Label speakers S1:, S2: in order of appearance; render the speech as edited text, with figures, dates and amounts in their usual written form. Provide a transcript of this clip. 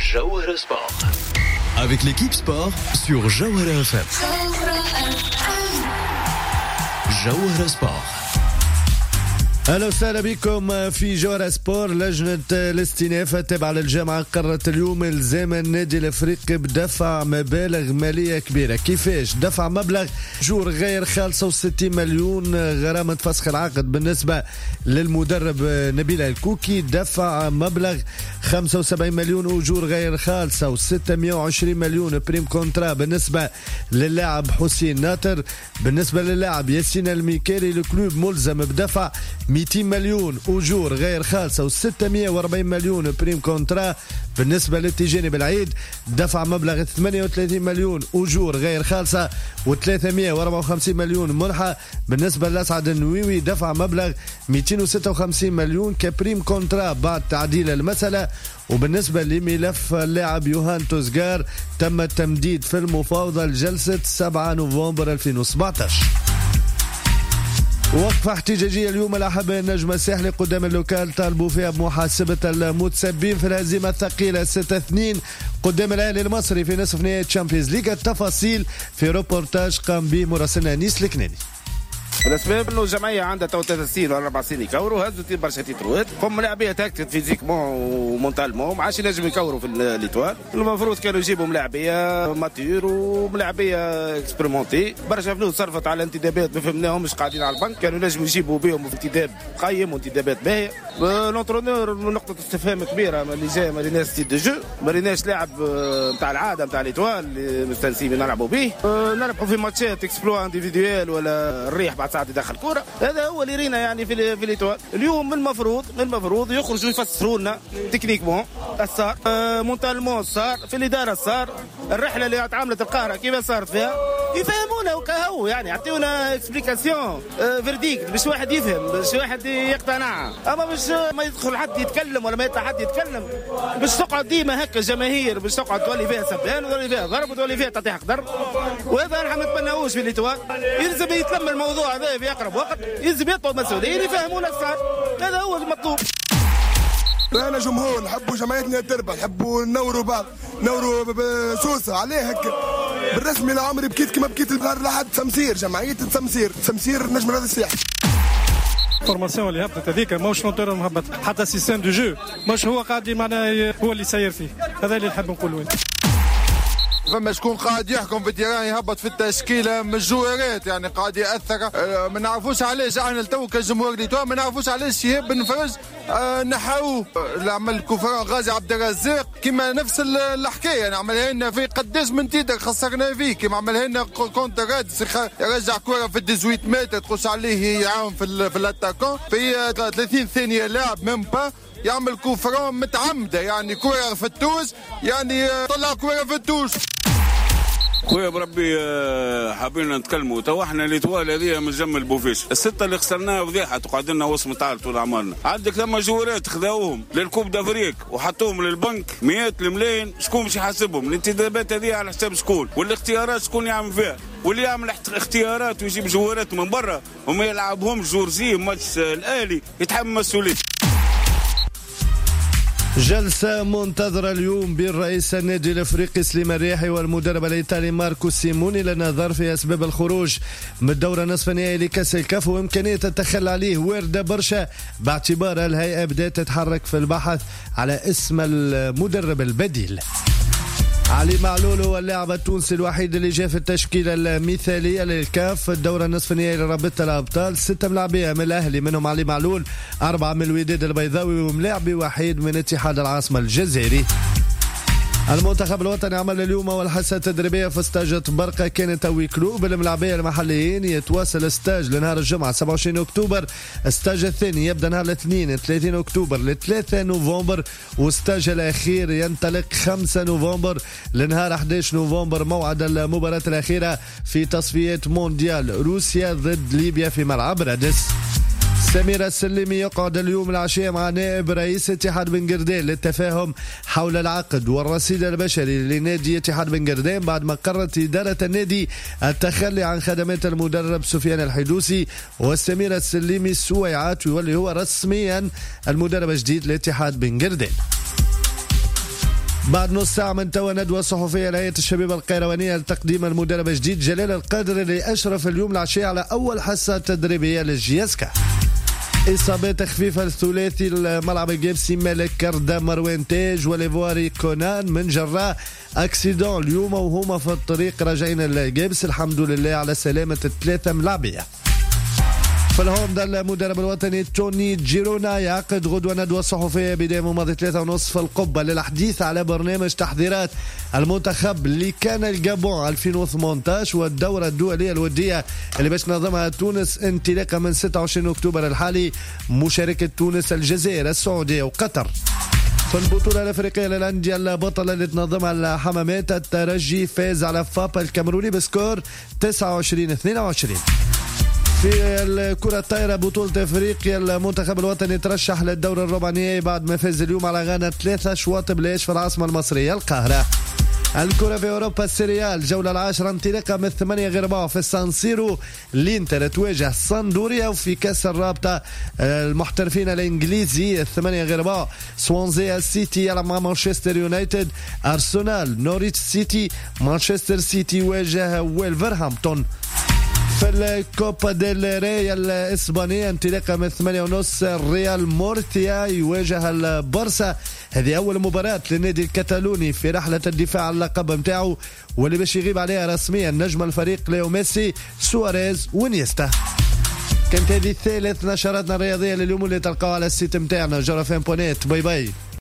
S1: Jawhara Sport. Avec l'équipe sport sur Jawhara FM. Jawhara Sport.
S2: أهلا وسهلا بكم في جوهرة سبور. لجنة الاستئناف التابعة للجامعة قررت اليوم إلزام النادي الأفريقي بدفع مبالغ مالية كبيرة. كيفاش؟ دفع مبلغ أجور غير خالصة 60 مليون غرامة فسخ العقد بالنسبة للمدرب نبيل الكوكي، دفع مبلغ 75 مليون أجور غير خالصة و620 مليون بريم كونترا بالنسبة للاعب حسين ناطر. بالنسبة للاعب ياسين الميكالي الكلوب ملزم بدفع 200 مليون أجور غير خالصة و640 مليون بريم كونترا. بالنسبة للتيجاني بالعيد دفع مبلغ 38 مليون أجور غير خالصة و354 مليون منحة. بالنسبة لأسعد النووي دفع مبلغ 256 مليون كبريم كونترا بعد تعديل المسألة. وبالنسبة لملف اللاعب يوهان توزغار تم التمديد في المفاوضة لجلسة 7 نوفمبر 2017. وقفة احتجاجية اليوم الأحباء النجم الساحلي قدام اللوكال طالبوا فيها بمحاسبة المتسبين في الهزيمة الثقيلة 6-2 قدام الأهلي المصري في نصف نهائي تشامبيونز ليج. التفاصيل في روبورتاج قام به مراسلنا انيس الكناني.
S3: الاسباب انه الجمعيه عندها تو 3 سنين ولا 4 سنين يكوروا هزوا برشا تيتروات، هم لاعبيه تاكتيك فيزيكمون ومونتالمون ما عادش ينجموا يكوروا في الليتوال. المفروض كانوا يجيبوا ملاعبيه ماتيور وملاعبيه اكسبيرمونتي. برشا فلوس صرفت على انتدابات ما فهمناهمش قاعدين على البنك، كانوا ينجموا يجيبوا بهم انتداب قيم وانتدابات باهيه. لونترونور نقطه استفهام كبيره اللي جاي ما ريناش ستيل دو جو، ما ريناش لاعب نتاع العاده نتاع الليتوال اللي مستانسين نلعبوا به. نربحوا في ماتشات اكسبلوا انديفيدوال ولا الريح بعد ساعات يدخل كرة. هذا هو اللي رينا يعني في ليتوال. اليوم المفروض يخرجوا يفسروا لنا تكنيكمون الصار مونتالمون صار في الإدارة صار الرحلة اللي تعاملت القاهرة كيف صارت فيها يفهمونا وكهو يعني يعطيونا اكسبليكاسيون فيرديكت باش واحد يفهم باش واحد يقتنع. اما باش ما يدخل حد يتكلم ولا ما يطلع حد يتكلم باش تقعد ديما هكا جماهير باش تقعد تولي فيها سبان وتولي فيها ضرب وتولي فيها تطيح ضرب. وهذا نحن ما نتمناوش في ليتوال. يلزم يتلم الموضوع هذا في أقرب وقت، يلزم يطلعوا مسؤولين يفهمونا الصار. هذا هو المطلوب.
S4: احنا جمهور نحبوا جمعيتنا تربح، نحبوا نوروا بعض، نوروا بسوسه عليه هكا بالرسمي. لعمري بكيت كما بكيت البهار لحد تمسير جمعيه تمسير نجم هذا الساحل.
S5: الفورماسيون اللي هبطت هذيك ماهوش نوتور مهبط، حتى سيستم دو جو مش هو قاعد معناها هو اللي سير فيه. هذا اللي نحب نقوله.
S6: فما شكون قاعد يحكم في التيران يهبط في التشكيله من الجوارات، يعني قاعد ياثر. ما نعرفوش علاش احنا لتو كجمهور ليتوا ما نعرفوش علاش شهاب بن فرج نحاوه. اللي عمل كفران غازي عبد الرزاق كيما نفس الحكايه، يعني عملها لنا في قداش من تيتر خسرنا فيه، كيما عملها لنا كونتر رادس يرجع كره في 18 متر تخش عليه يعاون في الاتاكون في 30 ثانيه لاعب من با يعمل كفران متعمده، يعني كره في التوز، يعني طلع كره في التوز.
S7: خويا بربي حابين نتكلموا تو احنا ليتوال هذه من جم البوفيش الستة اللي خسرناها فضيحة تقعد لنا وصم طال طول عمرنا. عندك ثم جوارات خذاوهم للكوب دافريك وحطوهم للبنك مئات الملايين، شكون باش يحاسبهم؟ الانتدابات هذه على حساب شكون؟ والاختيارات شكون يعمل فيها؟ واللي يعمل اختيارات ويجيب جوارات من برا وما يلعبهمش جورجي ماتش الاهلي يتحمل مسؤولية.
S2: جلسة منتظرة اليوم بين رئيس النادي الافريقي سليم الرياحي والمدرب الايطالي ماركو سيموني للنظر في اسباب الخروج من الدورة نصف النهائي لكأس الكاف وامكانية التخلي عليه واردة برشا باعتبار الهيئة بدأت تتحرك في البحث على اسم المدرب البديل. علي معلول هو اللاعب التونسي الوحيد اللي جاء في التشكيلة المثالية للكاف الدورة نصف النهائي لرابطة الأبطال. 6 ملاعبية من الأهلي منهم علي معلول، 4 من الوداد البيضاوي وملاعبي وحيد من اتحاد العاصمة الجزائري. المنتخب الوطني عمل اليوم أول حصة تدريبية في استاج برقة كانت ويكلو بالملاعبية المحليين. يتواصل استاج لنهار الجمعة 27 أكتوبر، استاج الثاني يبدأ نهار الاثنين 30 أكتوبر ل 3 نوفمبر، واستاج الأخير ينطلق 5 نوفمبر لنهار 11 نوفمبر موعد المباراة الأخيرة في تصفيات مونديال روسيا ضد ليبيا في ملعب رادس. سمير السلمي يقعد اليوم العشية مع نائب رئيس اتحاد بن قردين للتفاهم حول العقد والرصيد البشري لنادي اتحاد بن قردين بعد ما قررت إدارة النادي التخلي عن خدمات المدرب سفيان الحدوسي. والسمير السلمي السويعات يولي هو رسميا المدرب الجديد لاتحاد بن قردين. بعد نص ساعة من توا ندوة صحفية لهيئة الشباب القيروانية لتقديم المدرب الجديد جلال القادر اللي أشرف اليوم العشية على أول حصة تدريبية للجياسكا. إصابات خفيفة الثلاثي الملعب الجيبسي مالك كردا مروان تاج وليفواري كونان من جراء أكسيدون اليوم وهما في الطريق راجعين الجيبس. الحمد لله على سلامة الثلاثة ملاعبية. في الهوندا المدرب الوطني توني جيرونا يعقد غدوة ندوة صحفية بداية ماضي 3:30 في القبة للحديث على برنامج تحضيرات المنتخب اللي كان الجابون 2018 والدورة الدولية الودية اللي باش نظمها تونس انطلاقا من 26 أكتوبر الحالي، مشاركة تونس الجزائر السعودية وقطر. في البطولة الأفريقية للأندية البطلة اللي تنظمها الحمامات الترجي فاز على فابا الكاميروني بسكور 29-22. في الكرة الطايرة بطولة افريقيا المنتخب الوطني ترشح للدور الربع النهائي بعد ما فاز اليوم على غانا 3 أشواط بلاش في العاصمة المصرية القاهرة. الكرة في أوروبا السيريال الجولة العاشرة انطلاقا من 8 في السان سيرو الانتر تواجه ساندوريا، وفي كأس الرابطة المحترفين الإنجليزي 8 سوانزي سيتي يلعب مع مانشستر يونايتد، أرسنال نوريتش سيتي، مانشستر سيتي يواجه ويلفرهامبتون. في الكوبا ديل ري الإسبانية انطلاقا من 8:30 الريال مورتيا يواجه البارسا. هذه أول مباراة للنادي الكتالوني في رحلة الدفاع عن اللقب متاعه واللي باش يغيب عليها رسميا نجم الفريق ليو ميسي سواريز ونيستا. كانت هذه ثالث نشراتنا الرياضية لليوم اللي تلقاوها على السيت متاعنا جرافين بونيت. باي باي.